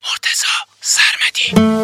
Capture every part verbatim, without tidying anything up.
مرتضی سرمدی.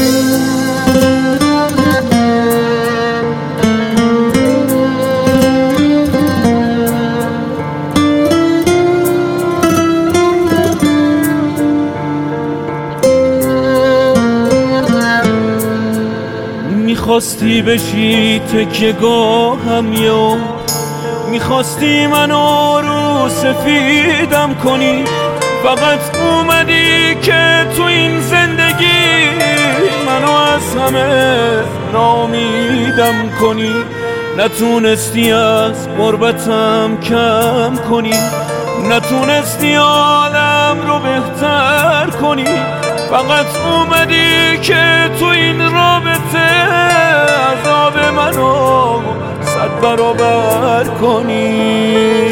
میخواستی بشی تکیه گاهم یا میخواستی منو رو سفیدم کنی، فقط اومدی که تو این زندگی منو از همه ناامیدم کنی. نتونستی از غربتم کم کنی، نتونستی عالم رو بهتر کنی، فقط اومدی که تو این رابطه عذاب منو صد برابر کنی.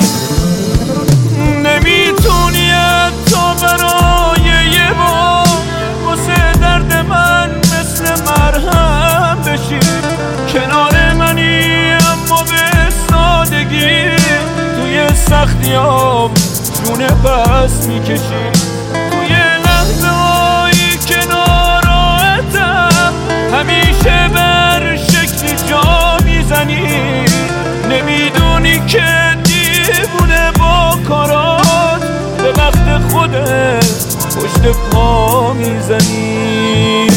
نمیتونی حتی برای یه بار واسه درد من مثل مرهم بشی، کنار منی اما به سادگی توی سختیام جونه پس میکشی. توی لحظه هایی که ناراحتم همیشه بر شکلی جا میزنی، نمیدونی که دیوونه با کارات به وقت خودت پشت پا میزنی.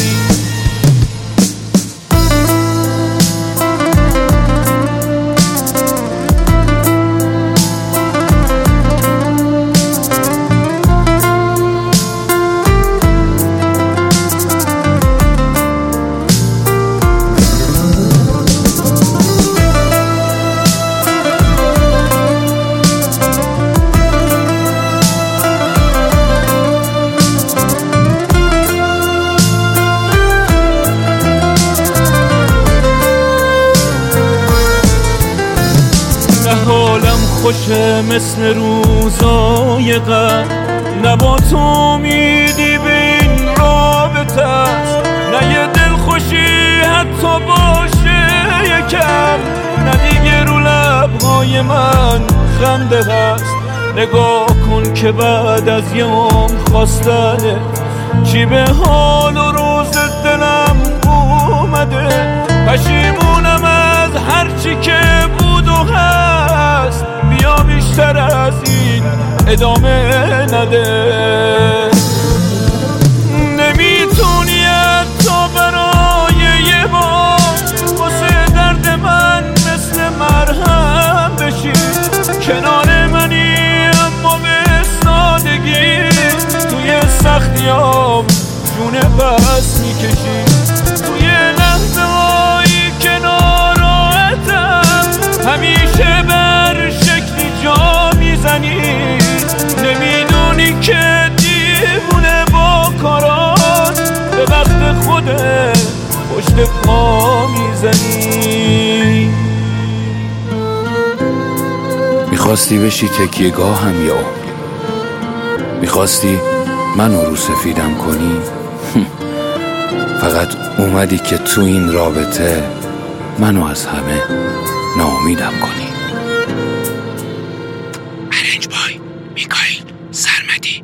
حالم خوشه مثل روزای قبل، نه با تو امیدی به این رابطه است، نه یه دل خوشی حتی باشه یکم، نه دیگه رو لبهای من خنده هست. نگاه کن که بعد از یه عمر خواستنه چی به حال و روز دلم اومده. پشیمونم از هرچی که بود و هست، بیا بیشتر از این ادامه نده. نمیتونی حتی برای یه بار واسه درد من مثل مرهم بشی، کنار منی اما به سادگی توی سختیام جونه پس میکشی. توی لحظه هایی که ناراحتم همیشه بر شکلی جا میزنی، نمیدونی که دیوونه با کارات به وقت خودت پشت پا میزنی. میخواستی بشی تکیه گاهم یا میخواستی منو رو سفیدم کنی، فقط اومدی که تو این رابطه منو از همه ناامیدم کنی. ارنج بای میکائیل سرمدی.